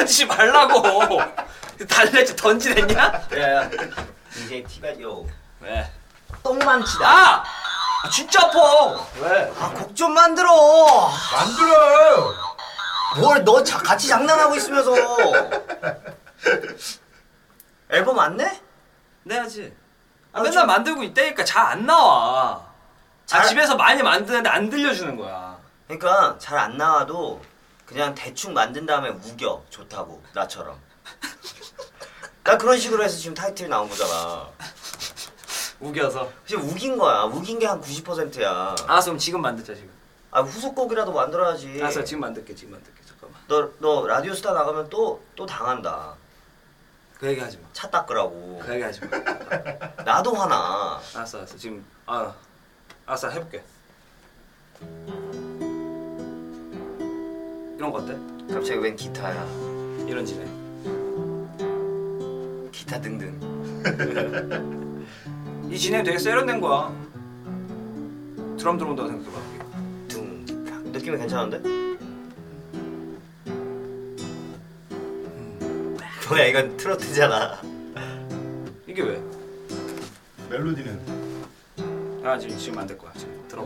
던지지 말라고. 달래지 던지랬냐? 야야 DJ 티바디오 왜? 똥망치다. 아! 진짜 아파. 왜? 곡 좀 만들어. 만들어. 뭘 너 같이 장난하고 있으면서. 앨범 안 내? 내야지. 맨날 만들고 있다니까 잘 안 나와. 집에서 많이 만드는데 안 들려주는 거야. 그러니까 잘 안 나와도 그냥 대충 만든 다음에 우겨. 좋다고. 나처럼. 나 그런 식으로 해서 지금 타이틀이 나온 거잖아. 우겨서. 지금 우긴 거야. 우긴 게 한 90%야. 알았어, 그럼 지금 만들자 지금. 아 후속곡이라도 만들어야지. 알았어, 지금 만들게. 잠깐만. 너 라디오스타 나가면 또 당한다. 그 얘기 하지 마. 차 닦으라고. 그 얘기 하지 마. 나도 화나. 알았어. 지금 알았어, 해볼게. 이런 거 어때? 갑자기 웬 기타야. 이런 진행. 기타 등등. 이 진행 되게 세련된 거야. 드럼 들어온다고 생각해봐. 둥. 느낌이 괜찮은데? 뭐야 이건 트로트잖아. 이게 왜? 멜로디는 지금 만들 거야. 지금 들어봐.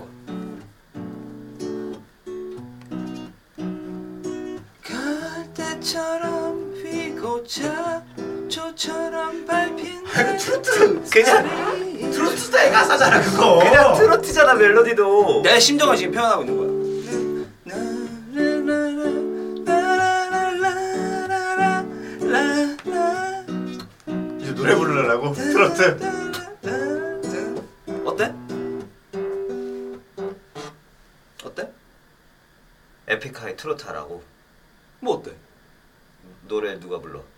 갈대처럼 피고 잡초처럼 밟힌 트로트. 그냥 트로트 스타일 가사잖아 그거. 그냥 트로트잖아 멜로디도. 내 심정을 지금 표현하고 있는 거야. 이제 노래 부르려고 트로트. 어때? 어때? 에픽하이 트로트 하라고. 뭐 어때? 노래 누가 불러?